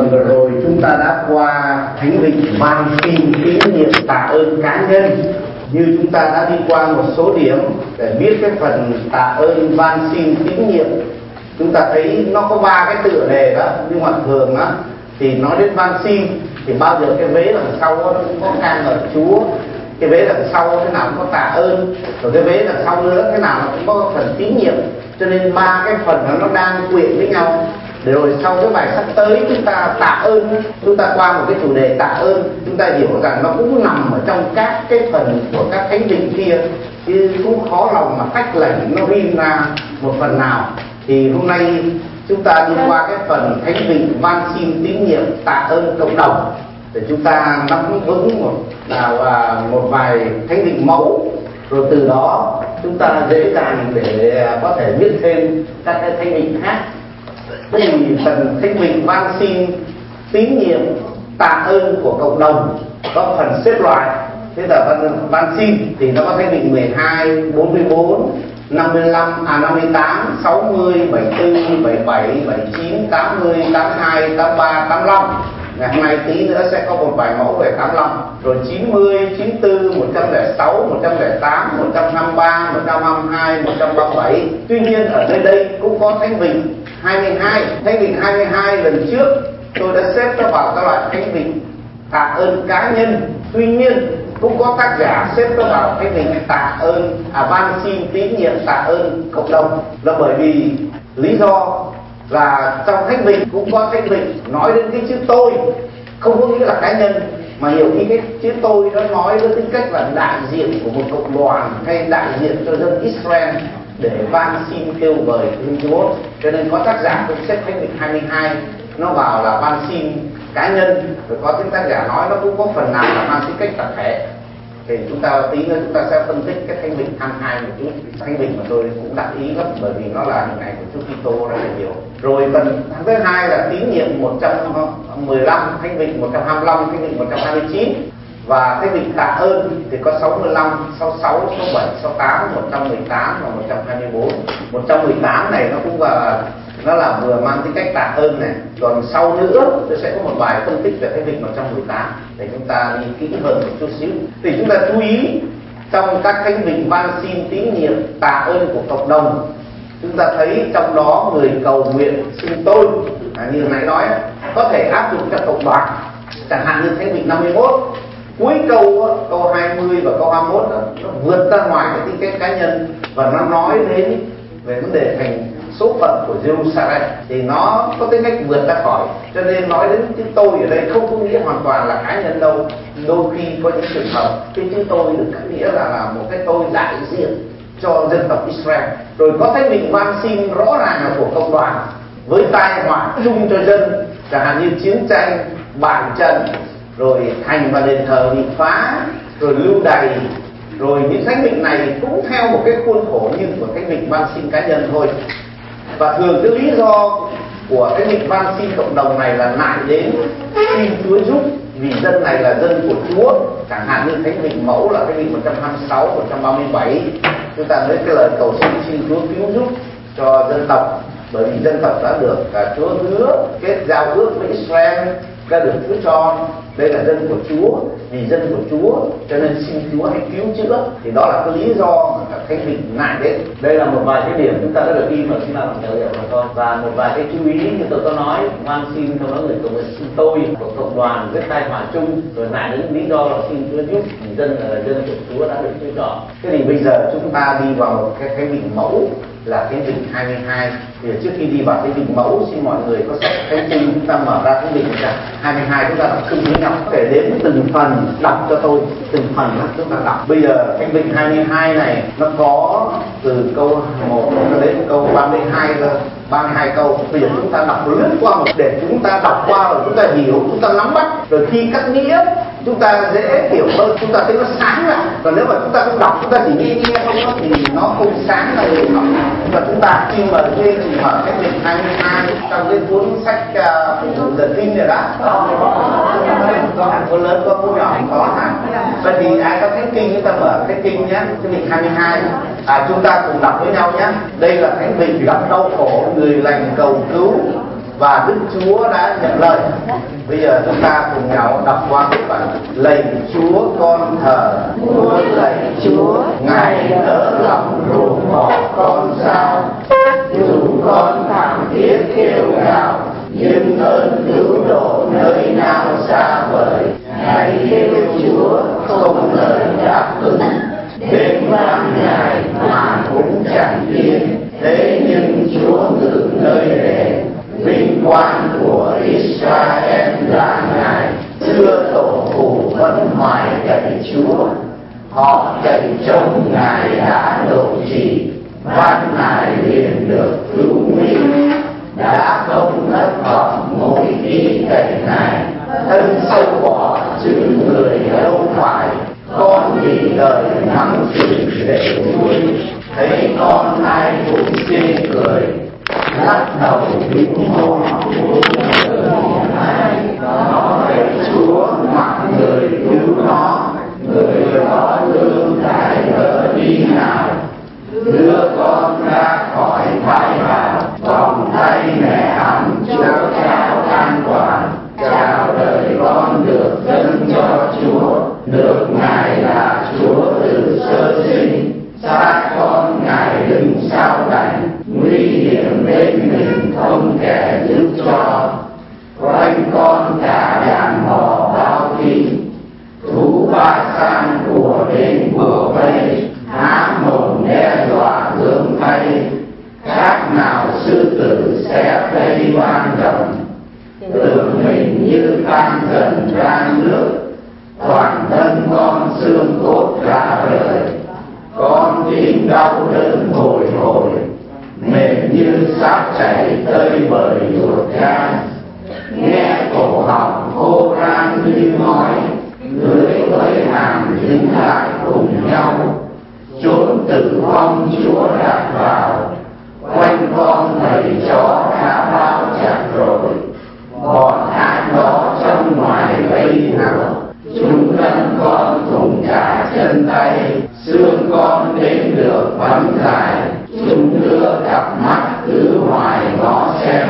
Vừa rồi chúng ta đã qua thánh vị van xin tín nhiệm tạ ơn cá nhân. Như chúng ta đã đi qua một số điểm để biết cái phần tạ ơn van xin tín nhiệm, chúng ta thấy nó có 3 cái tựa đề đó. Nhưng mà thường á thì nói đến van xin thì bao giờ cái vế đằng sau nó cũng có ca ngợi Chúa, cái vế đằng sau thế nào cũng có tạ ơn, rồi cái vế đằng sau nữa thế nào nó cũng có phần tín nhiệm. Cho nên 3 cái phần nó đang quyện với nhau. Để rồi sau cái bài sắp tới chúng ta tạ ơn, chúng ta qua một cái chủ đề tạ ơn, chúng ta hiểu rằng nó cũng nằm ở trong các cái phần của các thánh vị kia, chứ cũng khó lòng mà tách lệch nó riêng ra một phần nào. Thì hôm nay chúng ta đi qua cái phần thánh vị van xin tín nhiệm tạ ơn cộng đồng để chúng ta nắm vững một vài thánh vị mẫu, rồi từ đó chúng ta dễ dàng để có thể biết thêm các cái thánh vị khác. Thì phần thánh vị van xin tín nhiệm tạ ơn của cộng đồng có phần xếp loại. Thế là van xin thì nó có thánh vị 12, 44, 55, 58, 60, 74, 77, 79, 80, 82, 83, 85. Ngày hôm nay tí nữa sẽ có một vài mẫu về 85. Rồi 90, 94, 106, 108, 123, 122, 137. Tuy nhiên ở nơi đây cũng có thánh vị 22. Thánh vị 22 lần trước tôi đã xếp nó vào các loại thánh vị tạ ơn cá nhân. Tuy nhiên cũng có tác giả xếp nó vào thánh vị tạ ơn van xin tín nhiệm tạ ơn cộng đồng, là bởi vì lý do là trong thánh vị cũng có thánh vị nói đến cái chữ tôi, không có nghĩa là cá nhân, mà nhiều khi cái chữ tôi nó nói với tính cách là đại diện của một cộng đoàn hay đại diện cho dân Israel để van xin kêu vời Thiên Chúa. Cho nên có tác giả cũng xếp thánh vị 22 nó vào là van xin cá nhân, rồi có những tác giả nói nó cũng có phần nào là van xin cách tập thể. Thì chúng ta tí nữa chúng ta sẽ phân tích cái thánh vị 22 một chút. Thánh vị mà tôi cũng đặt ý lắm bởi vì nó là hình ảnh của Chúa Kitô rất là nhiều. Rồi phần thứ hai là tín nhiệm 115, thánh vị 125, thánh vị 129. Và thánh vị tạ ơn thì có 65, 66, 67, 68, 118 và 124. 118 này nó cũng nó là vừa mang tính cách tạ ơn này. Còn sau nữa tôi sẽ có một bài phân tích về thánh vị 118 để chúng ta đi kỹ hơn một chút xíu. Thì chúng ta chú ý trong các thánh vị van xin tín nhiệm tạ ơn của cộng đồng, chúng ta thấy trong đó người cầu nguyện xưng tôi như nãy nói có thể áp dụng cho cộng đoàn. Chẳng hạn như thánh vị 51 cuối câu 20 và câu 21 đó, nó vượt ra ngoài cái tính cách cá nhân và nó nói đến về vấn đề thành số phận của Jerusalem, thì nó có tính cách vượt ra khỏi. Cho nên nói đến chữ tôi ở đây không có nghĩa hoàn toàn là cá nhân đâu. Đôi khi có những trường hợp cái chữ tôi được nghĩa là một cái tôi đại diện cho dân tộc Israel. Rồi có thánh vị van xin rõ ràng là của cộng đoàn với tai họa chung cho dân, chẳng hạn như chiến tranh, bại trận, rồi thành và đền thờ bị phá, rồi lưu đày. Rồi những thánh vị này cũng theo một cái khuôn khổ như của thánh vị van xin cá nhân thôi. Và thường cái lý do của cái thánh vị van xin cộng đồng này là nại đến xin Chúa giúp vì dân này là dân của Chúa. Chẳng hạn như thánh vị mẫu là thánh vị 126, 137, chúng ta thấy cái lời cầu xin Chúa cứu giúp cho dân tộc, bởi vì dân tộc đã được Chúa hứa kết giao ước với Israel, đã được Chúa cho đây là dân của Chúa, vì dân của Chúa cho nên xin Chúa hãy cứu chữa. Thì đó là cái lý do mà các thánh vị ngại đến. Đây là một vài cái điểm chúng ta đã được đi mà chúng ta làm theo hiểu rồi thôi. Và một vài cái chú ý như tôi có nói, van xin trong đó người cầu nguyện xin tôi của cộng đoàn với tai họa chung, rồi ngại đến lý do là xin Chúa giúp vì dân là dân của Chúa đã được Chúa chọn. Thế thì bây giờ chúng ta đi vào một cái thánh vị mẫu là thánh vị 22. Thì trước khi đi vào thánh vị mẫu, xin mọi người có sách thánh kinh chúng ta mở ra thánh vị 22, chúng ta đọc chung với nhau, kể đến từng phần đọc cho tôi, từng phần chúng ta đọc. Bây giờ thánh vị 22 này nó có từ câu 1 cho đến câu 32 32 câu. Bây giờ chúng ta đọc lướt qua một để chúng ta đọc qua rồi chúng ta hiểu, chúng ta nắm bắt, rồi khi cắt nghĩa chúng ta dễ hiểu hơn, chúng ta thấy nó sáng lại. Còn nếu mà chúng ta không đọc, chúng ta chỉ nghe không đó, thì nó không sáng là hiểu học. Và chúng ta khi mà lên thì mở cái việc 22 trong cái cuốn sách The Kinh này đó, có hẳn cuốn lớn, có cuốn nhỏ, có hẳn. Vậy thì ai có thánh kinh chúng ta mở cái kinh nhé, cái việc 22. Chúng ta cùng đọc với nhau nhé. Đây là thánh vị gặp đau khổ, người lành cầu cứu, và Đức Chúa đã nhận lời. Bây giờ chúng ta cùng nhau đọc qua cái bản lạy Chúa con thờ. Muôn lạy Chúa, Ngài đỡ lòng ruồng bỏ con sao? Dù con thảm thiết kêu gào, nhưng ơn cứu độ nơi nào xa vời. Ngài kêu Chúa không lời đáp ứng, đến vang Ngài mà cũng chẳng yên. Thế nhưng Chúa ngự nơi đền, vinh quang của Israel là Ngài. Xưa tổ phụ vẫn hoài cậy Chúa, họ cậy trông Ngài đã độ trì. Van Ngài liền được cứu nguy, đã không thất vọng mỗi khi cậy Ngài. Thân sâu bỏ chứ người đâu phải, con vì đời mắng chửi để vui. Thấy con ai cũng chê cười, lắc đầu bĩu môi. Nó cậy Chúa mặc người cứu nó, người có lương đại đỡ đi nào. Đưa con ra khỏi thai vào, vòng tay mẹ ấm Chúa trao an toàn. Chào đời con được dâng cho Chúa, được Ngài là Chúa từ sơ sinh. Xác con Ngài đừng sao đành, nguy hiểm đến mình không kẻ giúp cho. Quanh con cả đàn bò bao tin, thú ba san của đến của vây. Há mồm đe dọa hướng tay, khác nào sư tử xé cây vang rồng. Tưởng mình như tan dần ra nước, toàn thân con xương cốt rã rời. Con tim đau đớn bồi hồi, mềm như sáp chảy tơi bời ruột gan. Nghe cổ họng khô ran như ngói, lưỡi với hàm dính lại cùng nhau. Chốn tử vong Chúa đặt vào, quanh con thầy chó đã bao chặt rồi. Bọn ác đó trong ngoài vây hãm, chúng đâm con thủng cả chân tay. Xương con đến được bắn dài, chúng đưa cặp mắt cứ hoài ngó xem.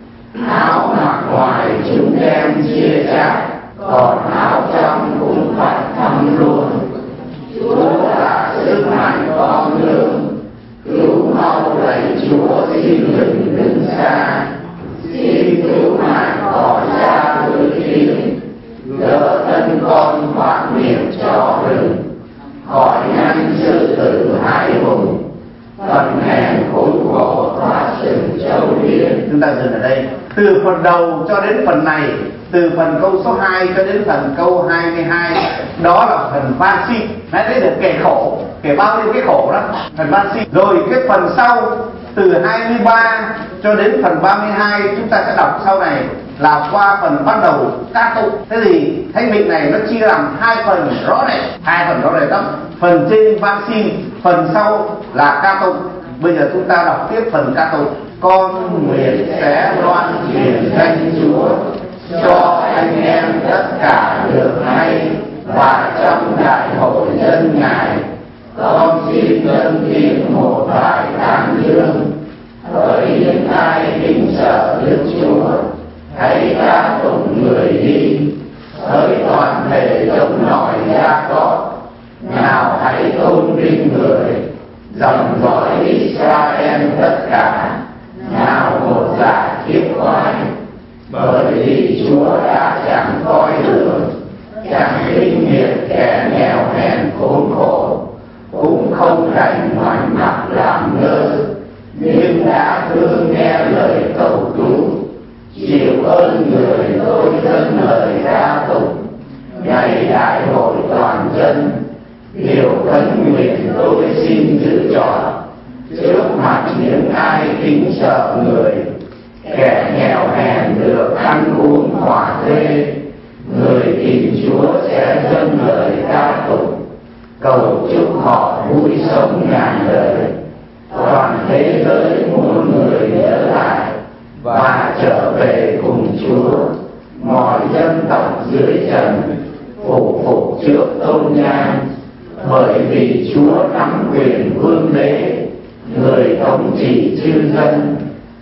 Áo mặc ngoài chúng đem chia chác, còn áo trong cũng phải thăm luôn. Chúa là sức mạnh con lương, cứu mau lạy Chúa xin đừng đứng xa. Xin cứu mạng khỏi xa lưới kiếm, đỡ thân con thoát miệng chó rừng. Khỏi ngăn sư tử hải hùng, phần hèn khốn khổ thoát rừng châu điên. Chúng ta dừng ở đây. Từ phần đầu cho đến phần này, từ phần câu số 2 cho đến phần câu 22, đó là phần van xin. Nãy thấy được kẻ khổ, kẻ bao nhiêu cái khổ đó, phần van xin. Rồi cái phần sau từ 23 cho đến phần 32 chúng ta sẽ đọc sau này là qua phần bắt đầu ca tụng. Thế thì thánh mệnh này nó chia làm hai phần rõ rệt, lắm. Phần trên van xin, phần sau là ca tụng. Bây giờ chúng ta đọc tiếp phần ca tụng. Con nguyện sẽ loan truyền danh Chúa, cho anh em tất cả được hay, và trong đại hội dân Ngài. Con xin dâng tiếng một bài tán dương, hỡi những ai kính sợ Đức Chúa, hãy ca tụng người đi. Hỡi toàn thể giống nòi Gia-cóp, nào hãy tôn vinh người. Dòng dõi Israel tất cả, nào một giả kiếp oai. Bởi vì Chúa đã chẳng coi thường, chẳng khinh miệt kẻ nghèo hèn khốn khổ, cũng không đành ngoảnh mặt làm ngơ, nhưng đã thương nghe lời cầu cứu. Chịu ơn người tôi dâng lời ca tụng, ngày đại hội toàn dân. Điều khấn nguyện tôi xin giữ trọn, trước mặt những ai kính sợ người. Kẻ nghèo hèn được ăn uống thỏa thuê, người tìm Chúa sẽ dâng lời ca tụng, cầu chúc họ vui sống ngàn đời. Toàn thế giới muôn người nhớ lại và trở về cùng Chúa. Mọi dân tộc dưới trần phủ phục trước tôn nhang, bởi vì Chúa nắm quyền vương đế, người thống trị chư dân.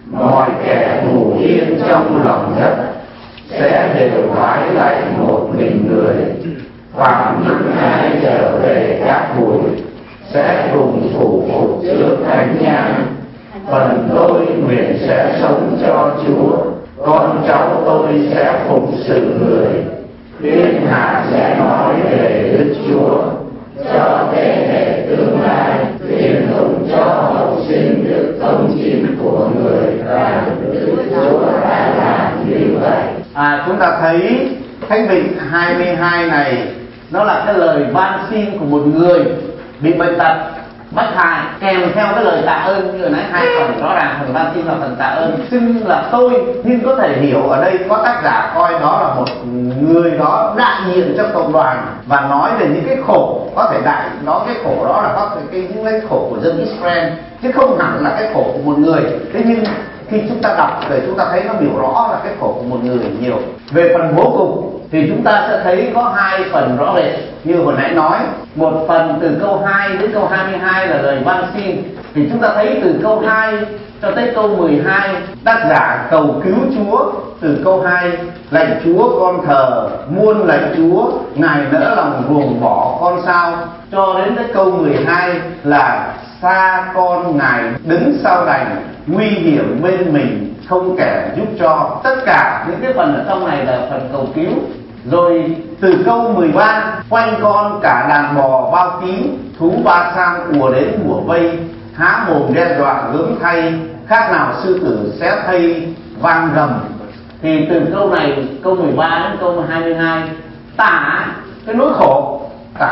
mọi kẻ ngủ yên trong lòng đất sẽ đều vái lạy một mình người. Phàm những ai trở về cát bụi sẽ cùng phủ phục trước thánh nhang. Phần tôi nguyện sẽ sống cho Chúa, con cháu tôi sẽ phụng sự người. Thiên hạ sẽ nói về Đức Chúa, cho thế hệ tương lai truyền tụng cho hậu sinh đức công chính của người rằng Đức Chúa đã làm như vậy. Chúng ta thấy Thánh Vịnh 22 này nó là cái lời van xin của một người bị bệnh tật bất hại, kèm theo cái lời tạ ơn. Như nãy hai phần rõ ràng, phần van xin và phần tạ ơn. Xưng là tôi, nhưng có thể hiểu ở đây có tác giả coi đó là một người đó đại diện cho cộng đoàn và nói về những cái khổ, có thể cái khổ đó là có thể những cái khổ của dân Israel chứ không hẳn là cái khổ của một người. Thế nhưng khi chúng ta đọc thì chúng ta thấy nó biểu rõ là cái khổ của một người nhiều. Về phần bố cục thì chúng ta sẽ thấy có hai phần rõ rệt như hồi nãy nói. Một phần từ câu 2 đến câu 22 là lời van xin, thì chúng ta thấy từ câu 2 cho tới câu 12 tác giả cầu cứu Chúa. Từ câu 2 lạy Chúa con thờ, muôn lạy Chúa Ngài nỡ lòng ruồng bỏ con sao, cho đến tới câu 12 là xa con Ngài đứng sau đành, nguy hiểm bên mình không kẻ giúp cho. Tất cả những cái phần ở trong này là phần cầu cứu. Rồi từ câu 13 quanh con cả đàn bò bao kín, thú ba sang ùa đến bủa vây, há mồm đe dọa gớm thay, khác nào sư tử xé thây vang gầm. Thì từ câu này, câu 13 đến câu 22 tả cái nỗi khổ,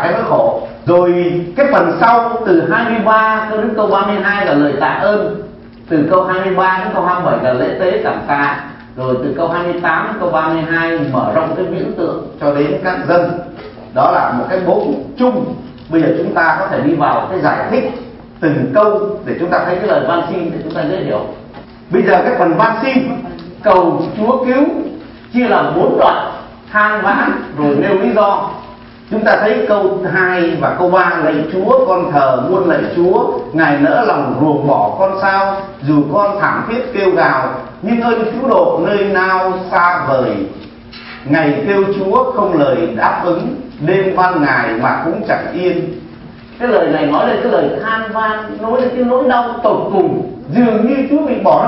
Rồi cái phần sau từ 23 cho đến câu 32 là lời tạ ơn. Từ câu 23 đến câu 27 là lễ tế cảm tạ. Rồi từ câu 28 đến câu 32 mở rộng cái viễn tượng cho đến các dân. Đó là một cái bố cục chung. Bây giờ chúng ta có thể đi vào cái giải thích từng câu để chúng ta thấy cái lời van xin để chúng ta dễ hiểu. Bây giờ cái phần van xin cầu Chúa cứu chia làm 4 đoạn: than vãn rồi nêu lý do. Chúng ta thấy câu 2 và câu 3 lạy Chúa con thờ, muôn lạy Chúa Ngài nỡ lòng ruồng bỏ con sao, dù con thảm thiết kêu gào, nhưng ơn cứu độ nơi nào xa vời. Ngày kêu Chúa không lời đáp ứng, đêm van Ngài mà cũng chẳng yên. Cái lời này nói lên cái lời than van, nói lên cái nỗi đau tột cùng, dường như Chúa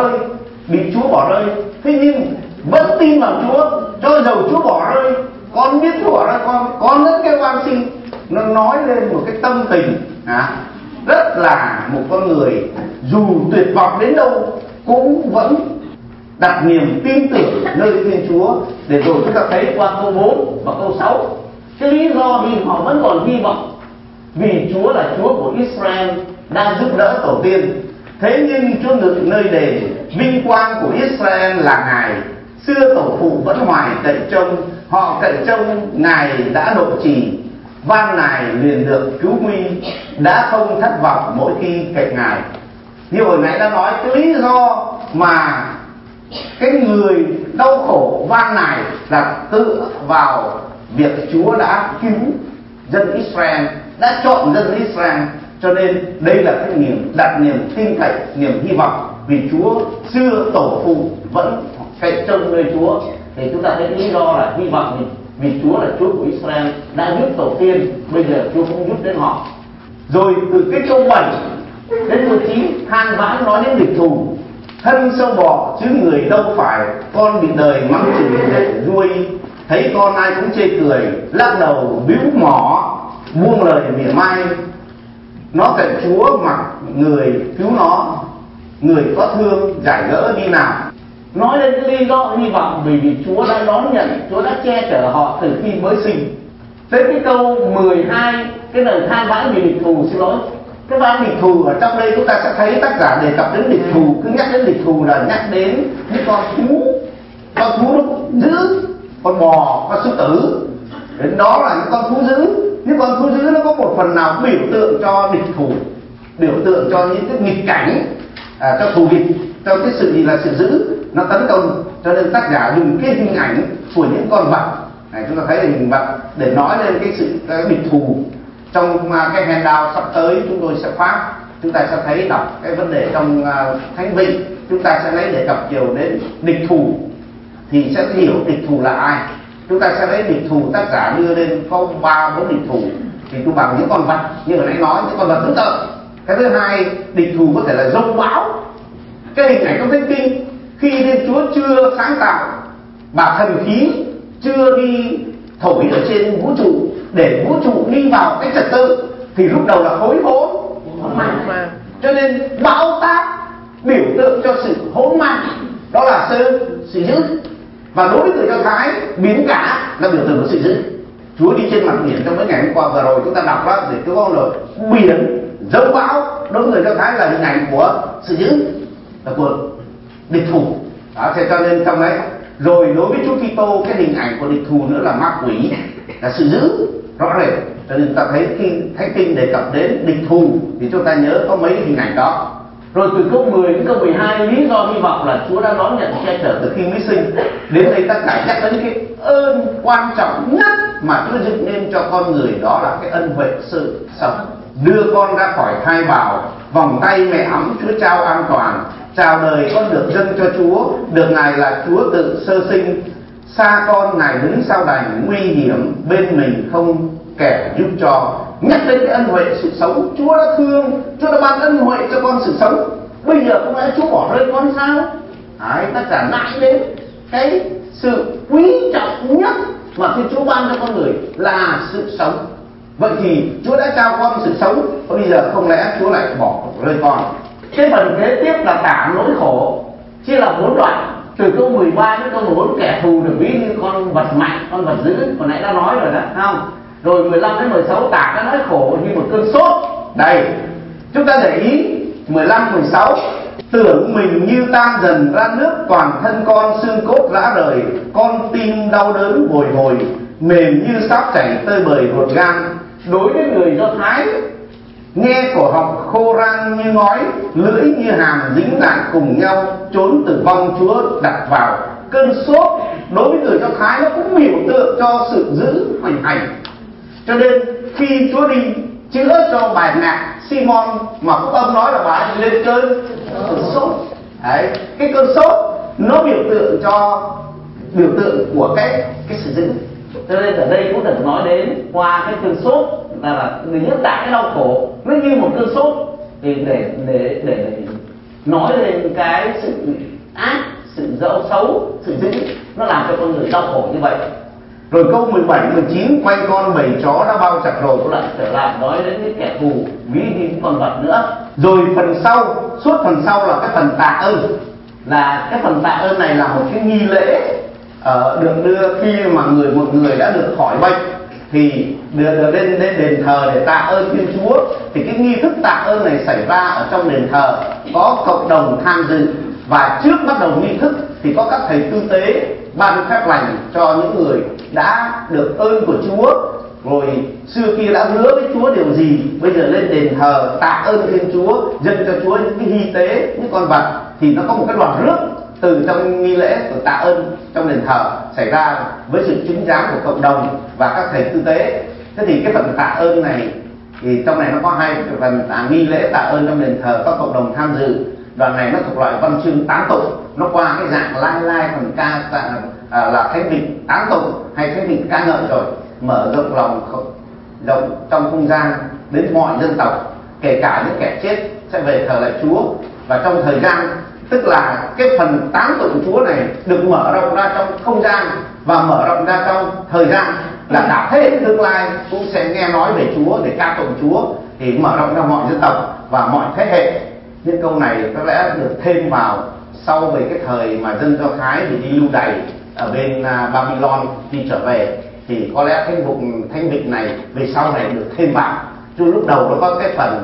bị Chúa bỏ rơi. Thế nhưng vẫn tin vào Chúa, cho dầu Chúa bỏ rơi, con biết Chúa bỏ rơi con vẫn kêu van xin. Nó nói lên một cái tâm tình rất là một con người dù tuyệt vọng đến đâu cũng vẫn đặt niềm tin tưởng nơi Thiên Chúa. Để rồi chúng ta thấy qua câu 4 và câu 6 cái lý do vì họ vẫn còn hy vọng, vì Chúa là Chúa của Israel đang giúp đỡ tổ tiên. Thế nhưng Chúa ngự nơi đền, vinh quang của Israel là Ngài. Xưa tổ phụ vẫn hoài cậy trông, họ cậy trông Ngài đã độ trì, van Ngài liền được cứu nguy, đã không thất vọng mỗi khi cậy Ngài. Như hồi nãy đã nói cái lý do mà cái người đau khổ van Ngài là tự vào việc Chúa đã cứu dân Israel, đã chọn dân Israel. Cho nên đây là cái đặt niềm tin cậy, niềm hy vọng, vì Chúa xưa tổ phụ vẫn cậy trông nơi Chúa. Thì chúng ta thấy lý do là hy vọng vì Chúa là Chúa của Israel đã giúp tổ tiên, bây giờ Chúa cũng giúp đến họ. Rồi từ cái câu 7 đến câu 9 than vãn nói đến địch thù. Thân sâu bọ chứ người đâu phải, con bị đời mắng chửi để ruôi, thấy con ai cũng chê cười, lắc đầu bĩu mỏ, buông lời mỉa mai. Nó cậy Chúa mặc người cứu nó, người có thương giải gỡ đi nào. Nói lên cái lý do hy vọng vì Chúa đã đón nhận, Chúa đã che chở họ từ khi mới sinh. Tới cái câu 12 cái lời than vãn vì địch thù, cái vãn địch thù ở trong đây chúng ta sẽ thấy tác giả đề cập đến địch thù. Cứ nhắc đến địch thù là nhắc đến những con thú nó dữ, con bò, con sư tử. Đến đó là những con thú dữ. Những con thú dữ nó có một phần nào biểu tượng cho địch thù, biểu tượng cho những cái nghịch cảnh, cho thù địch, cho cái sự gì là sự dữ nó tấn công. Cho nên tác giả dùng cái hình ảnh của những con vật này, chúng ta thấy hình vật để nói lên cái sự địch thù. Trong cái handout sắp tới chúng tôi sẽ phát chúng ta sẽ thấy đọc cái vấn đề trong Thánh Vị, chúng ta sẽ lấy đề cập nhiều đến địch thù, thì sẽ hiểu địch thù là ai. Chúng ta sẽ lấy địch thù, tác giả đưa lên có 3-4 địch thù, thì tôi bằng những con vật như hồi nãy nói, những con vật dữ tợn. Cái thứ hai, địch thù có thể là rông bão. Cái hình ảnh trong Thánh Kinh khi Thiên Chúa chưa sáng tạo và thần khí chưa đi thổi ở trên vũ trụ để vũ trụ đi vào cái trật tự, thì lúc đầu là hỗn mang. Cho nên bão táp biểu tượng cho sự hỗn mang, đó là sự dữ. Và đối với người Do Thái, biển cả là biểu tượng của sự dữ. Chúa đi trên mặt biển trong mấy ngày hôm qua vừa rồi chúng ta đọc đó, để chúng con rồi biển dông bão, đối với người Do Thái là hình ảnh của sự dữ, là của địch thù. Đó, cho nên trong đấy, rồi đối với Chúa Kitô, cái hình ảnh của địch thù nữa là ma quỷ, là sự dữ rõ rệt. Cho nên ta thấy khi Thánh Kinh đề cập đến địch thù thì chúng ta nhớ có mấy hình ảnh đó. Rồi từ câu 10 đến câu 12, lý do hy vọng là Chúa đã đón nhận che chở từ khi mới sinh. Đến đây ta cải nhắc đến cái ơn quan trọng nhất mà Chúa dựng nên cho con người, đó là cái ân huệ sự sống. Đưa con ra khỏi thai bào, vòng tay mẹ ấm Chúa trao an toàn. Chào đời con được dâng cho Chúa, được Ngài là Chúa tự sơ sinh. Xa con Ngài đứng sau đành, nguy hiểm bên mình không kẻ giúp cho. Nhắc đến cái ân huệ sự sống, Chúa đã thương, Chúa đã ban ân huệ cho con sự sống. Bây giờ không lẽ Chúa bỏ rơi con sao? Đấy, ta trả lại đến cái sự quý trọng nhất mà Thiên Chúa ban cho con người là sự sống. Vậy thì Chúa đã trao con sự sống, và bây giờ không lẽ Chúa lại bỏ rơi con? Cái phần kế tiếp là tả nỗi khổ, chia làm 4 đoạn. Từ câu 13 đến câu 14, kẻ thù được ví như con vật mạnh, con vật dữ, hồi nãy đã nói rồi đó, không? Rồi 15 đến 16 tả cái nỗi khổ như một cơn sốt. Đây, chúng ta để ý 15, 16. Tưởng mình như tan dần ra nước, toàn thân con xương cốt rã rời, con tim đau đớn bồi hồi, mềm như sáp chảy tơi bời ruột gan. Đối với người Do Thái, nghe cổ họng khô răng như ngói, lưỡi như hàm dính dạn cùng nhau, trốn tử vong Chúa đặt vào. Cơn sốt đối với người Do Thái nó cũng biểu tượng cho sự dữ hoành hành. Cho nên khi Chúa đi chữa cho bà nạt Simon mà Phúc Âm nói là bà ấy lên cơn sốt. Đấy, cái cơn sốt nó biểu tượng của cái sự dữ. Cho nên ở đây cũng được nói đến qua cái cơn sốt là người diễn tả cái đau khổ nó như một cơn sốt, thì để nói lên cái sự ác, sự dẫu xấu, sự dữ nó làm cho con người đau khổ như vậy. Rồi câu 17, 19, quanh con bầy chó đã bao chặt rồi, cũng lại trở lại nói đến cái kẻ thù ví như con vật nữa. Rồi phần sau, suốt phần sau là cái phần tạ ơn. Là cái phần tạ ơn này là một cái nghi lễ được đưa khi mà một người đã được khỏi bệnh thì được lên đền thờ để tạ ơn Thiên Chúa. Thì cái nghi thức tạ ơn này xảy ra ở trong đền thờ, có cộng đồng tham dự, và trước bắt đầu nghi thức thì có các thầy tư tế ban phép lành cho những người đã được ơn của Chúa. Rồi xưa kia đã hứa với Chúa điều gì, bây giờ lên đền thờ tạ ơn Thiên Chúa, dâng cho Chúa những cái hy tế, những con vật. Thì nó có một cái đoàn rước từ trong nghi lễ của tạ ơn trong đền thờ xảy ra với sự chứng giám của cộng đồng và các thầy tư tế. Thế thì cái phần tạ ơn này thì trong này nó có hai phần: nghi lễ tạ ơn trong đền thờ, có cộng đồng tham dự. Đoạn này nó thuộc loại văn chương tán tụng, nó qua cái dạng lai phần ca là thánh vịnh tán tụng hay thánh vịnh ca ngợi rồi, mở rộng lòng rộng trong không gian đến mọi dân tộc, kể cả những kẻ chết sẽ về thờ lại Chúa. Và trong thời gian, tức là cái phần tán tụng Chúa này được mở rộng ra trong không gian và mở rộng ra trong thời gian, là cả thế hệ tương lai cũng sẽ nghe nói về Chúa để ca tụng Chúa, thì mở rộng ra mọi dân tộc và mọi thế hệ. Những câu này có lẽ được thêm vào sau về cái thời mà dân Do Thái thì đi lưu đày ở bên Babylon khi trở về, thì có lẽ thánh vịnh này về sau này được thêm vào. Chứ lúc đầu nó có cái phần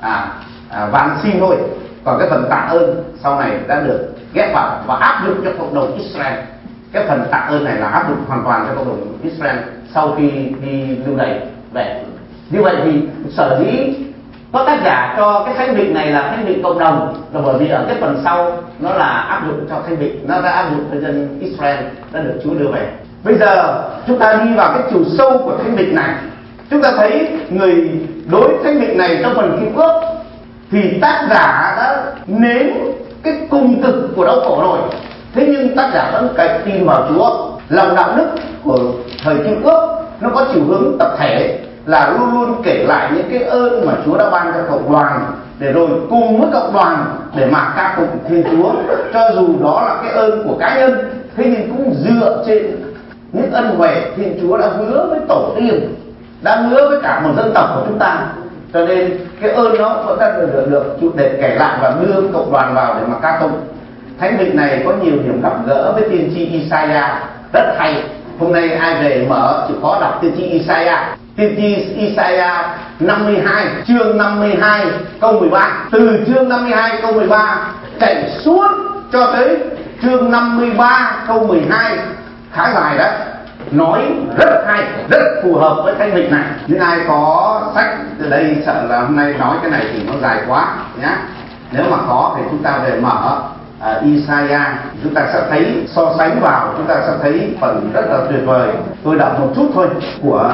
van xin thôi, còn cái phần tạ ơn sau này đã được ghép vào và áp dụng cho cộng đồng Israel. Cái phần tạ ơn này là áp dụng hoàn toàn cho cộng đồng Israel sau khi đi lưu đày về. Như vậy thì sở dĩ có tác giả cho cái thánh vịnh này là thánh vịnh cộng đồng là bởi vì ở cái phần sau nó là áp dụng cho thánh vịnh, nó đã áp dụng cho dân Israel đã được Chúa đưa về. Bây giờ chúng ta đi vào cái chiều sâu của thánh vịnh này. Chúng ta thấy người đối thánh vịnh này trong phần Cựu Ước thì tác giả đã nếm cái cùng cực của đau khổ rồi. Thế nhưng tác giả vẫn cậy tin vào Chúa. Lòng đạo đức của thời Cựu Ước nó có chiều hướng tập thể, là luôn luôn kể lại những cái ơn mà Chúa đã ban cho cộng đoàn, để rồi cùng với cộng đoàn để mà ca tụng Thiên Chúa, cho dù đó là cái ơn của cá nhân, thế nhưng cũng dựa trên những ân huệ Thiên Chúa đã hứa với tổ tiên, đã hứa với cả một dân tộc của chúng ta. Cho nên cái ơn đó vẫn đang được để kể lại và đưa cộng đoàn vào để mà ca tụng. Thánh Vịnh này có nhiều điểm gặp gỡ với tiên tri Isaiah rất hay. Hôm nay ai về mở chịu khó đọc tiên tri Isaiah. Tiên tri Isaiah 52, chương 52 câu 13. Từ chương 52 câu 13 chạy suốt cho tới chương 53 câu 12, khá dài đó. Nói rất hay, rất phù hợp với Thánh Vịnh này. Những ai có sách từ đây sợ là hôm nay nói cái này thì nó dài quá nhá. Nếu mà có thì chúng ta về mở Isaiah, chúng ta sẽ thấy, so sánh vào, chúng ta sẽ thấy phần rất là tuyệt vời. Tôi đọc một chút thôi của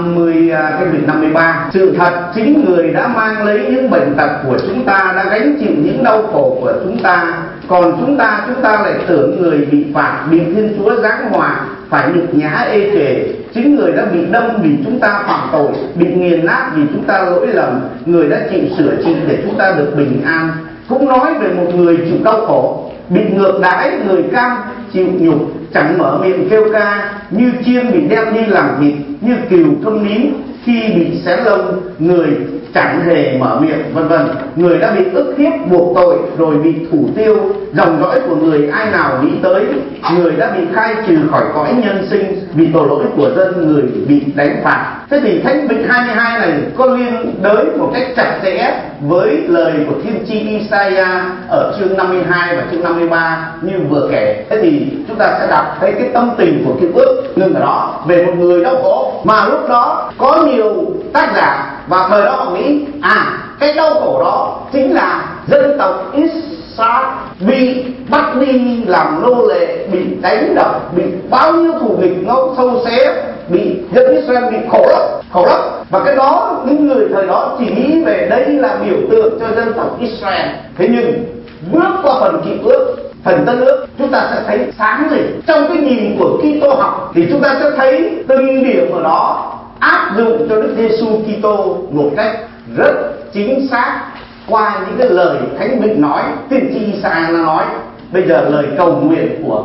Thánh Vịnh 53. Sự thật chính người đã mang lấy những bệnh tật của chúng ta, đã gánh chịu những đau khổ của chúng ta. Còn chúng ta lại tưởng người bị phạt, bị Thiên Chúa giáng hòa, phải nhục nhã ê chề. Chính người đã bị đâm vì chúng ta phạm tội, bị nghiền nát vì chúng ta lỗi lầm. Người đã chịu sửa trị để chúng ta được bình an. Cũng nói về một người chịu đau khổ, bị ngược đãi, người cam chịu nhục, chẳng mở miệng kêu ca, như chiên bị đem đi làm thịt, như cừu thâm nín khi bị xé lông, người chẳng hề mở miệng, vân vân. Người đã bị ức hiếp buộc tội, rồi bị thủ tiêu, dòng dõi của người ai nào nghĩ tới. Người đã bị khai trừ khỏi cõi nhân sinh, vì tội lỗi của dân người bị đánh phạt. Thế thì Thánh Vịnh 22 này có liên đới một cách chặt chẽ với lời của tiên tri Isaiah ở chương 52 và chương 53 như vừa kể. Thế thì chúng ta sẽ đọc thấy cái tâm tình của Cựu Ước ngừng ở đó, về một người đau khổ mà lúc đó có nhiều tác giả và thời đó họ nghĩ cái đau khổ đó chính là dân tộc Israel bị bắt đi làm nô lệ, bị đánh đập, bị bao nhiêu thù nghịch nó sâu xé, bị dân Israel bị khổ lắm. Và cái đó những người thời đó chỉ nghĩ về đây là biểu tượng cho dân tộc Israel. Thế nhưng bước qua phần Cựu Ước, phần Tân Ước, chúng ta sẽ thấy sáng lên trong cái nhìn của Kitô học, thì chúng ta sẽ thấy từng điểm ở đó áp dụng cho Đức Giêsu Kitô một cách rất chính xác qua những cái lời Thánh Vịnh nói, tiên tri Isaiah nói. Bây giờ lời cầu nguyện của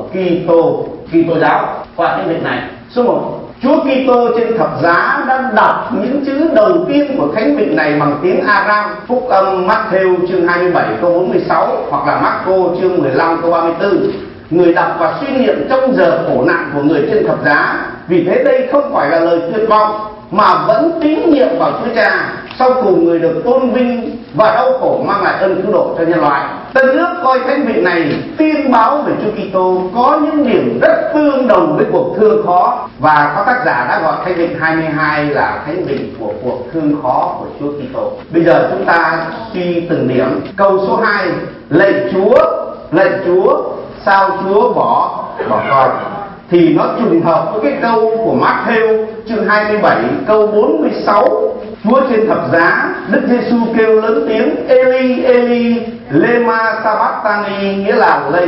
Kitô giáo qua Thánh Vịnh này. Số 1, Chúa Kitô trên thập giá đã đọc những chữ đầu tiên của Thánh Vịnh này bằng tiếng Aram. Phúc âm Matthew chương 27 câu 46 hoặc là Marco chương 15 câu 34. Người đọc và suy niệm trong giờ khổ nạn của người trên thập giá. Vì thế đây không phải là lời tuyệt vọng, mà vẫn tín nhiệm vào Chúa Cha. Sau cùng người được tôn vinh và đau khổ mang lại ơn cứu độ cho nhân loại. Tân Ước coi Thánh Vịnh này tiên báo về Chúa Kitô có những điểm rất tương đồng với cuộc thương khó, và có tác giả đã gọi Thánh Vịnh 22 là Thánh Vịnh của cuộc thương khó của Chúa Kitô. Bây giờ chúng ta suy từng điểm. Câu số 2, lạy Chúa, sao Chúa bỏ con? Thì nó trùng hợp với cái câu của Matthew chương 27 câu 46. Chúa trên thập giá, Đức Giêsu kêu lớn tiếng Eli Eli lema sabachthani, nghĩa là lạy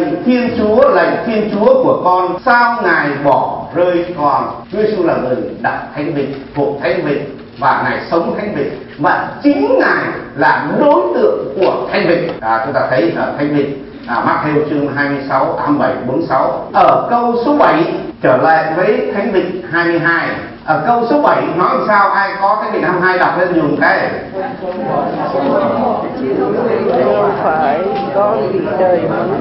Thiên Chúa của con, sao Ngài bỏ rơi con? Chúa Giêsu là người đọc Thánh Vịnh, thuộc Thánh Vịnh, và Ngài sống Thánh Vịnh, và chính Ngài là đối tượng của Thánh Vịnh. Chúng ta thấy ở Thánh Vịnh Matthew chương 27 46. Ở câu số 7 trở lại với Thánh Vịnh 22. Ở câu số 7 nói làm sao? Ai có Thánh Vịnh 22 đọc lên dùng cái. Phải con bị đời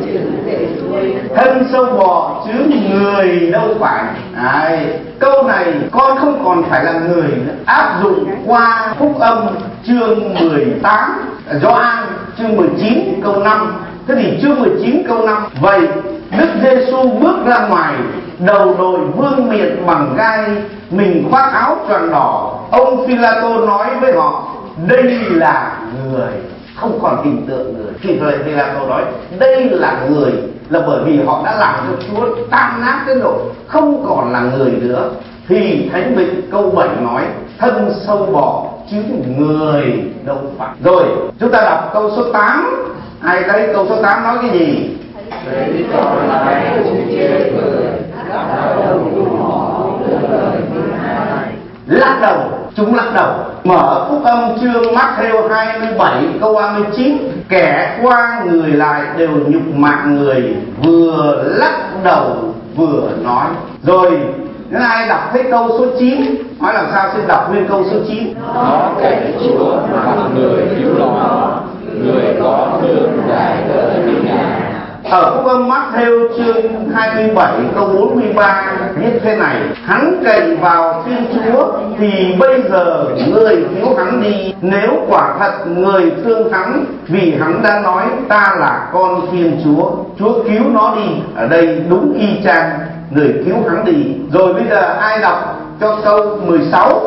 thân sâu bọ chứ người đâu phải. Câu này con không còn phải là người nữa, áp dụng qua Phúc âm chương 18, Gioan chương 19 câu 5. Thế thì chương 19 câu 5, vậy Đức Giêsu bước ra ngoài, đầu đội vương miện bằng gai, mình khoác áo choàng đỏ. Ông Phi-la-tô nói với họ, đây là người. Không còn hình tượng người. Khi Phi-la-tô nói đây là người, là bởi vì họ đã làm cho Chúa tan nát đến độ không còn là người nữa. Thì Thánh Vịnh câu 7 nói thân sâu bọ chứ người đâu phải. Rồi chúng ta đọc câu số 8. Ai thấy câu số 8 nói cái gì? Thấy con lại chúng chê cười, lắc đầu cùng họ lời thứ hai. Lắc đầu, chúng lắc đầu. Mở phúc âm chương Mác-thêu 27 câu 39. Kẻ qua người lại đều nhục mạ người, vừa lắc đầu vừa nói. Rồi nếu ai đọc thấy câu số 9, nói làm sao xin đọc nguyên câu số 9. Nó kể Chúa mà người cứu nó, người có thương giải đỡ những ngài. Ở phúc âm Mác-thêu chương 27 câu 43 viết thế này: Hắn cậy vào Thiên Chúa thì bây giờ người cứu hắn đi, nếu quả thật người thương hắn, vì hắn đã nói ta là con Thiên Chúa, Chúa cứu nó đi. Ở đây đúng y chang, người cứu hắn đi. Rồi bây giờ ai đọc cho câu 16.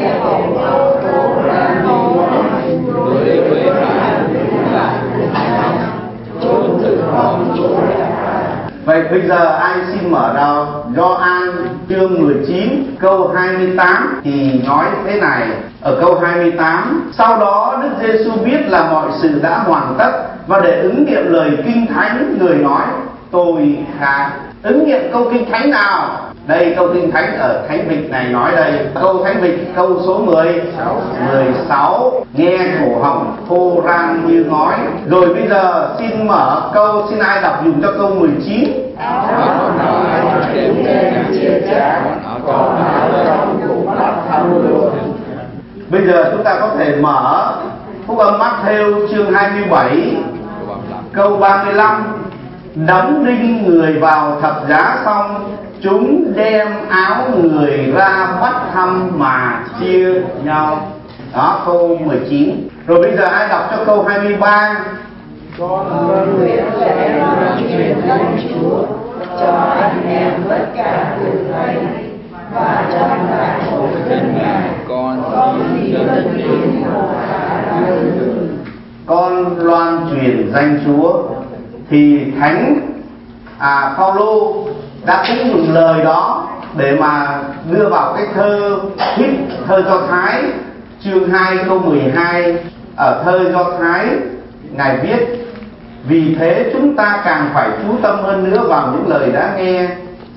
Vậy bây giờ ai xin mở đầu Gioan chương 19 câu 28 thì nói thế này. Ở câu 28: Sau đó Đức Giêsu biết là mọi sự đã hoàn tất, và để ứng nghiệm lời Kinh Thánh, người nói tôi khá. Ứng nghiệm câu Kinh Thánh nào? Đây câu Kinh Thánh ở Thánh Vịnh này nói đây. Câu Thánh Vịnh câu số 16. Nghe cổ họng khô rang như ngói. Rồi bây giờ xin mở câu, xin ai đọc dùm cho câu 19. Bây giờ chúng ta có thể mở phúc âm Mác-thêu chương 27 câu 35. Đóng đinh người vào thập giá xong, chúng đem áo người ra bắt thăm mà chia nhau. Đó, câu 19. Rồi bây giờ ai đọc cho câu 23. Con nguyện sẽ loan truyền danh Chúa cho anh em tất cả từ đây, và trong đại hội dân Ngài con xin dân hiến một cả con loan truyền danh Chúa. Thì Thánh Phaolô đã cũng dùng lời đó để mà đưa vào cái thơ Do Thái chương 2 câu 12. Ở thơ Do Thái Ngài viết: Vì thế chúng ta càng phải chú tâm hơn nữa vào những lời đã nghe.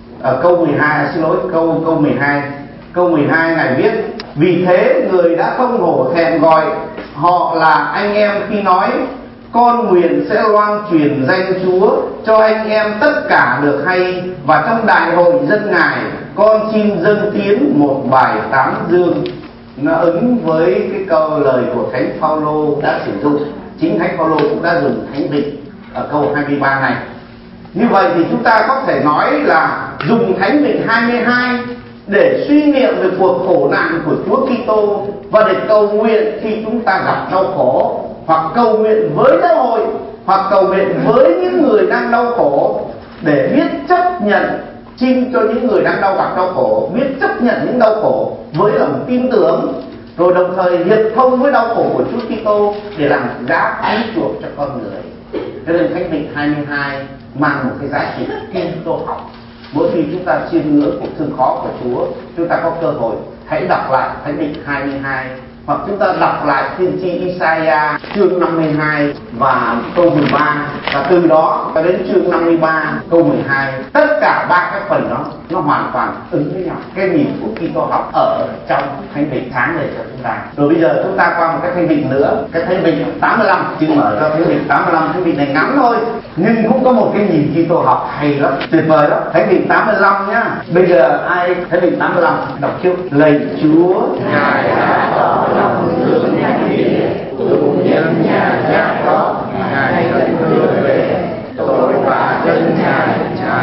Ở câu 12, câu 12. Câu 12 Ngài viết: Vì thế người đã không hổ thẹn gọi họ là anh em khi nói: Con nguyện sẽ loan truyền danh Chúa cho anh em tất cả được hay, và trong đại hội dân Ngài con xin dâng tiến một bài tán dương. Nó ứng với cái câu lời của Thánh Phaolô đã sử dụng. Chính Thánh Phaolô cũng đã dùng Thánh Vịnh ở câu 23 này. Như vậy thì chúng ta có thể nói là dùng Thánh Vịnh 22 để suy niệm về cuộc khổ nạn của Chúa Kitô, và để cầu nguyện khi chúng ta gặp đau khổ, hoặc cầu nguyện với giáo hội, hoặc cầu nguyện với những người đang đau khổ, để biết chấp nhận, xin cho những người đang gặp đau khổ biết chấp nhận những đau khổ với lòng tin tưởng, rồi đồng thời hiệp thông với đau khổ của Chúa Kitô để làm giá cứu chuộc cho con người. Cho nên Thánh Vịnh 22 mang một cái giá trị Kitô học. Mỗi khi chúng ta chiêm ngưỡng cuộc thương khó của Chúa, chúng ta có cơ hội hãy đọc lại Thánh Vịnh 22, hoặc chúng ta đọc lại tiên tri Isaiah chương 52 và câu 13, và từ đó cho đến chương 53 câu 12, tất cả ba cái phần đó nó hoàn toàn ứng với nhau. Cái nhìn của Kitô học ở trong Thánh Vịnh sáng để cho chúng ta. Rồi bây giờ chúng ta qua một cái Thánh Vịnh nữa, cái Thánh Vịnh 85. Xin mở cho Thánh Vịnh 85. Thánh Vịnh này ngắn thôi nhưng cũng có một cái nhìn Kitô học hay lắm, tuyệt vời lắm. Thánh Vịnh 85 nhá. Bây giờ ai Thánh Vịnh 85 đọc trước. Lạy Chúa, Ngài đã tỏ lòng thương nhãn địa, tù nhân nhà Gia-cóp, Ngài dẫn đưa về, tội và dân Ngài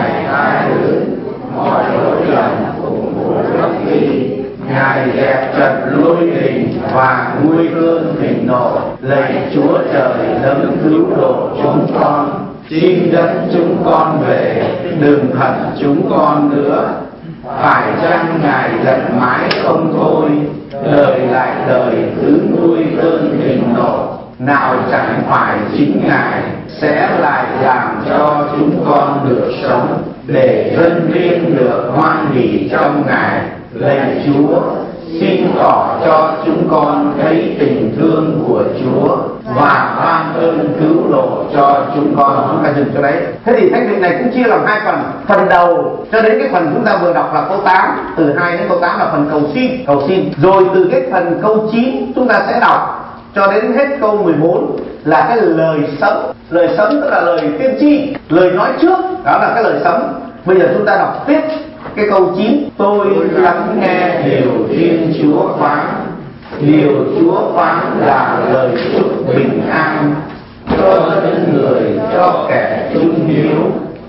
tha thứ, mọi lỗi lầm cùng buộc lấp đi. Ngài dẹp trận lôi đình và nguy cơn thịnh nộ. Lạy Chúa trời đấng cứu độ chúng con, xin dẫn chúng con về, đừng hận chúng con nữa. Phải chăng Ngài giận mãi không thôi, đời lại đời cứ nuôi cơn thịnh nộ? Nào chẳng phải chính Ngài sẽ lại làm cho chúng con được sống, để dân riêng được hoan hỉ trong Ngài. Lạy Chúa, xin tỏ cho chúng con thấy tình thương của Chúa và ban ơn cứu độ cho chúng con. Chúng ta dừng cho đấy. Thế thì thánh lệnh này cũng chia làm hai phần. Phần đầu cho đến cái phần chúng ta vừa đọc là câu 8, từ 2 đến câu 8 là phần cầu xin. Rồi từ cái phần câu 9 chúng ta sẽ đọc cho đến hết câu 14 là cái lời sấm. Lời sấm tức là lời tiên tri, lời nói trước, đó là cái lời sấm. Bây giờ chúng ta đọc tiếp cái câu 9. Tôi lắng nghe điều Thiên Chúa phán. Điều Chúa phán là lời chúc bình an cho những người, cho kẻ trung hiếu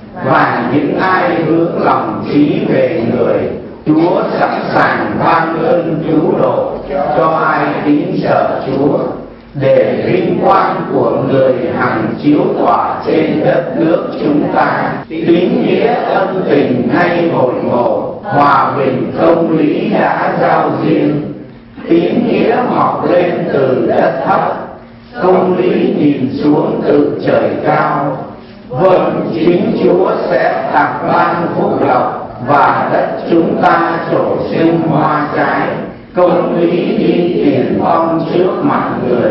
và những ai hướng lòng trí về người. Chúa sẵn sàng ban ơn cứu độ cho ai kính sợ Chúa, để vinh quang của người hằng chiếu tỏa trên đất nước chúng ta. Tín nghĩa ân tình nay hội ngộ, hòa bình công lý đã giao riêng. Tín nghĩa mọc lên từ đất thấp, công lý nhìn xuống từ trời cao. Vâng, chính Chúa sẽ tặng ban phúc lộc và đất chúng ta trổ sinh hoa trái. Công lý đi tiền phong trước mặt người,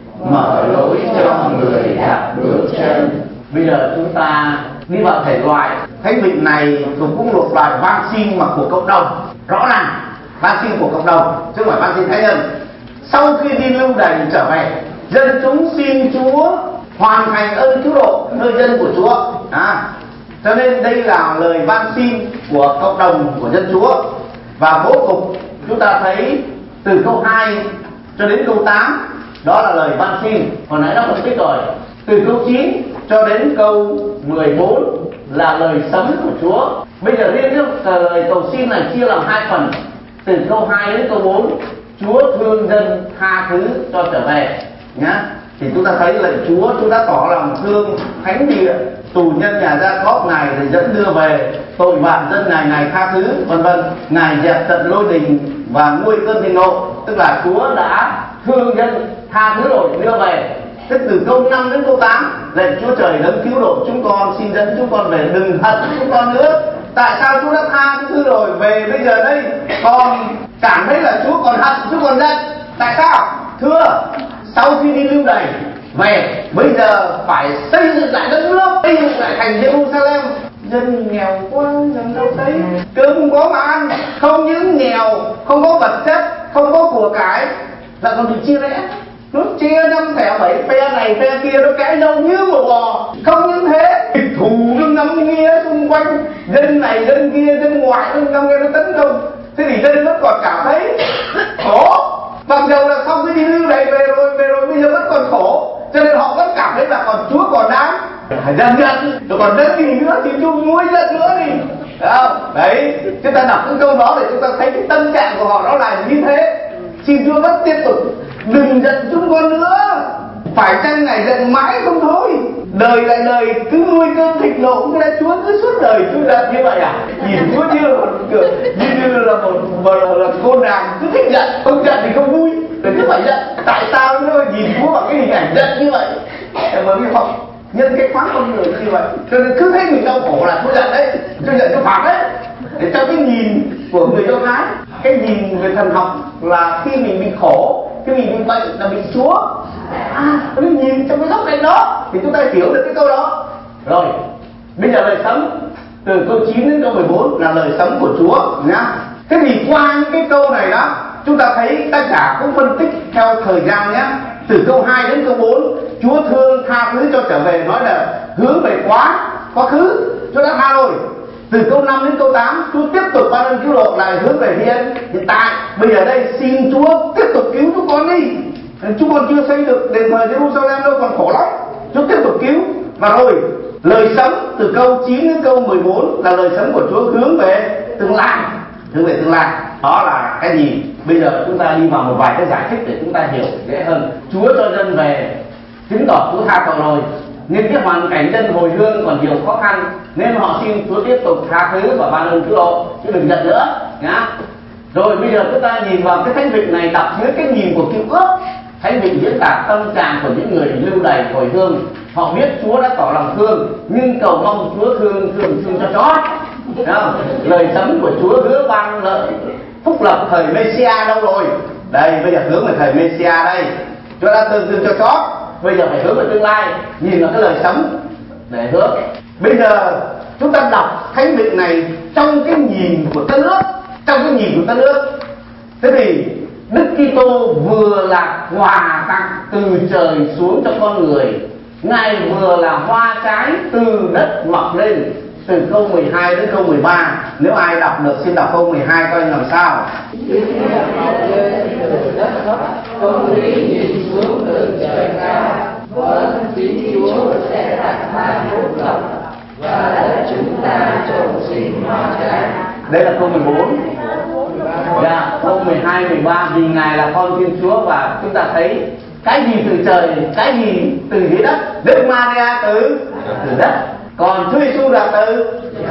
mở lối cho người đặt bước chân. Bây giờ chúng ta đi vào thể loại. Thánh lệnh này cũng một loại van xin mà của cộng đồng. Rõ ràng van xin của cộng đồng chứ không phải van xin cá nhân. Sau khi đi lưu đày trở về, dân chúng xin Chúa hoàn thành ơn cứu độ nơi dân của Chúa. Cho nên đây là lời van xin của cộng đồng của dân Chúa. Và bố cục chúng ta thấy từ câu 2 cho đến câu 8 đó là lời van xin. Hồi nãy đã phân tích rồi. Từ câu 9 cho đến câu 14 là lời sấm của Chúa. Bây giờ riêng cái lời cầu xin này chia làm hai phần. Từ câu 2 đến câu 4, Chúa thương dân tha thứ cho trở về nhá. Thì chúng ta thấy lệnh Chúa, chúng ta tỏ lòng thương thánh địa, tù nhân nhà Gia Cóp Ngài thì dẫn đưa về, tội vạn dân Ngài tha thứ, vân vân. Ngài dẹp tận lôi đình và nguôi cơn thịnh nộ, tức là Chúa đã thương dân tha thứ rồi đưa về. Thế từ câu 5 đến câu 8 lệnh Chúa trời đấng cứu độ chúng con, xin dẫn chúng con về, đừng hận chúng con nữa. Tại sao Chúa đã tha thứ rồi, về bây giờ đây còn cảm thấy là Chúa còn hận, Chúa còn giận? Tại sao? Thưa, sau khi đi lưu đày về, bây giờ phải xây dựng lại đất nước, xây dựng lại thành Jerusalem. Dân nghèo quá, dân đâu thấy cơm không có mà ăn, không những nghèo, không có vật chất, không có của cải, lại còn bị chia rẽ. Nó chia 5 thẻ 7 phe này phe kia, nó cãi nhau như một bò. Không những thế, thù nó ngắm nghía xung quanh, dân này dân kia, dân ngoại nó ngắm nghía, nó tấn công. Thế thì dân vẫn còn cảm thấy khổ. Mặc dù là sau khi đi lưu đày về rồi bây giờ vẫn còn khổ, cho nên họ vẫn cảm thấy là còn Chúa còn đáng dần rồi còn đến gì nữa thì chung muối giận nữa đi. Đấy, chúng ta đọc cái câu đó để chúng ta thấy cái tâm trạng của họ nó là như thế. Xin Chúa vẫn tiếp tục đừng giận chúng con nữa. Phải chăng Ngài giận mãi không thôi, đời lại đời cứ nuôi cơn thịnh nộ, cũng là Chúa cứ suốt đời Chúa giận như vậy à? Nhìn Chúa như là một cô nàng cứ thích giận, không giận thì không vui, rồi cứ phải giận. Tại sao nó nhìn Chúa bằng cái hình ảnh giận như vậy? Bởi vì họ nhân cái khoáng con người như vậy, cho nên cứ thấy mình đau khổ là Chúa giận đấy, Chúa giận Chúa phạt đấy. Để trong cái nhìn của người Do Thái, cái nhìn về thần học là khi mình bị khổ, khi mình bị bệnh là bị Chúa. Nó nhìn trong cái góc cạnh đó thì chúng ta hiểu được cái câu đó. Rồi, bây giờ lời sấm từ câu 9 đến câu 14 là lời sấm của Chúa nhá. Thế thì qua những cái câu này đó, chúng ta thấy tác giả cũng phân tích theo thời gian nhé. Từ câu 2 đến câu 4, Chúa thương tha thứ cho trở về, nói là hướng về quá khứ, Chúa đã tha rồi. Từ câu 5 đến câu 8, Chúa tiếp tục ban ơn cứu độ, lại hướng về hiện tại. Bây giờ đây xin Chúa tiếp tục cứu chúng con đi. Chúng con chưa xây được đền thờ Jerusalem đâu, còn khổ lắm. Chúa tiếp tục cứu. Và rồi lời sấm từ câu 9 đến câu 14 là lời sấm của Chúa hướng về tương lai. Hướng về tương lai. Đó là cái gì? Bây giờ chúng ta đi vào một vài cái giải thích để chúng ta hiểu dễ hơn. Chúa cho dân về, chứng tỏ Chúa tha tội rồi. Nhưng cái hoàn cảnh dân hồi hương còn nhiều khó khăn, nên họ xin Chúa tiếp tục tha thứ và ban ơn cứu độ, chứ đừng giận nữa nhá. Rồi bây giờ chúng ta nhìn vào cái thánh lệnh này, đọc dưới cái nhìn của Cựu Ước. Thánh lệnh diễn tả tâm trạng của những người lưu đày hồi hương. Họ biết Chúa đã tỏ lòng thương, nhưng cầu mong Chúa thương cho chó. Lời sấm của Chúa hứa ban lợi phúc lập thời Mêsia đâu rồi? Đây bây giờ hướng về thời Mêsia đây. Chúa đã tương tương cho chót, bây giờ phải hướng về tương lai, nhìn vào cái lời sống để hướng. Bây giờ chúng ta đọc thánh việc này trong cái nhìn của Tân Ước, trong cái nhìn của Tân Ước. Thế thì Đức Kitô vừa là quà tặng từ trời xuống cho con người, Ngài vừa là hoa trái từ đất mọc lên. Từ câu 12 đến câu 13, nếu ai đọc được xin đọc câu 12 coi làm sao. Công lý nhìn xuống từ trời cao, vâng chính Chúa sẽ đặt hai phúc lộc và đất chúng ta trồng sinh hoa trái. Đây là câu 14. Dạ, câu 12, 13 vì Ngài là con Thiên Chúa và chúng ta thấy cái gì từ trời, cái gì từ dưới đất. Đức Maria từ đất, còn Chúa Giêsu là từ.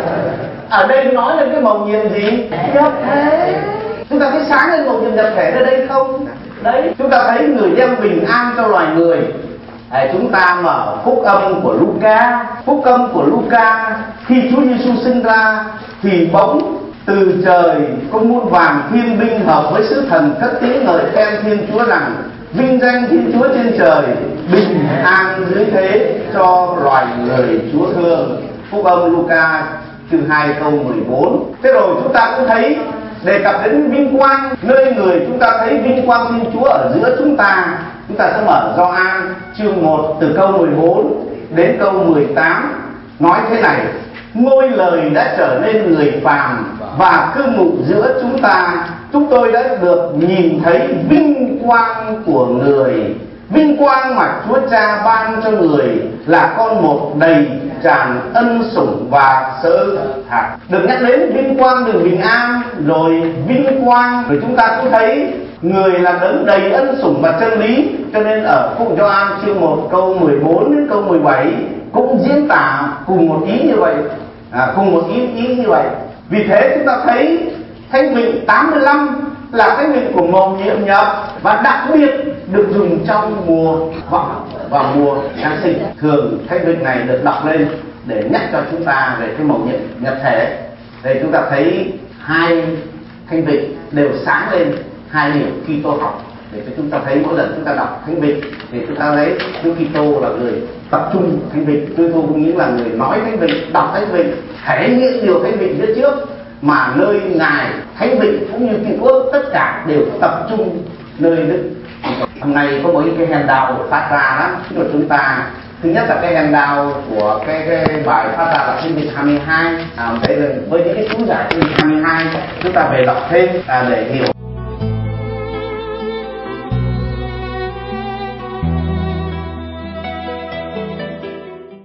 Ở đây nói lên cái mầu nhiệm gì? Nhập thể. Chúng ta thấy sáng lên mầu nhiệm nhập thể ở đây không? Đấy, chúng ta thấy người đem bình an cho loài người. Chúng ta mở phúc âm của Luca. Phúc âm của Luca, khi Chúa Giêsu sinh ra thì bỗng từ trời có muôn vàn thiên binh hợp với sứ thần cất tiếng ngợi khen Thiên Chúa rằng: vinh danh Thiên Chúa trên trời, bình an dưới thế cho loài người Chúa thương. Phúc âm Luca chương 2 câu 14. Thế rồi chúng ta cũng thấy đề cập đến vinh quang nơi người, chúng ta thấy vinh quang Thiên Chúa ở giữa chúng ta. Chúng ta sẽ mở Gioan chương 1 từ câu 14 đến câu 18, nói thế này: ngôi lời đã trở nên người phàm và cư ngụ giữa chúng ta. Chúng tôi đã được nhìn thấy vinh quang của người, vinh quang mà Chúa Cha ban cho người là con một đầy tràn ân sủng và sơ hạt. Được nhắc đến vinh quang đường bình an, rồi vinh quang, rồi chúng ta cũng thấy người là đấng đầy ân sủng và chân lý. Cho nên ở Phúc Gioan chương 1 câu 14 đến câu 17 cũng diễn tả cùng một ý như vậy, cùng một ý như vậy. Vì thế chúng ta thấy Thánh Vịnh 85 là Thánh Vịnh của mầu nhiệm nhập, và đặc biệt được dùng trong mùa vọng và mùa Giáng sinh. Thường Thánh Vịnh này được đọc lên để nhắc cho chúng ta về cái mầu nhiệm nhập thể. Đây chúng ta thấy hai Thánh Vịnh đều sáng lên hai điểm Kitô học, để cho chúng ta thấy mỗi lần chúng ta đọc Thánh Vịnh thì chúng ta thấy Đức Kitô là người tập trung Thánh Vịnh, Kitô cũng nghĩa là người nói Thánh Vịnh, đọc Thánh Vịnh, thể hiện điều Thánh Vịnh phía trước, mà nơi Ngài Thánh Vịnh cũng như Cựu Ước tất cả đều tập trung nơi Đức. Hôm nay có một cái handout được phát ra đó của chúng ta. Thứ nhất là cái handout của cái bài phát ra là Thánh Vịnh 22. Đây là với những cái chú giải Thánh Vịnh 22 chúng ta về đọc thêm để hiểu.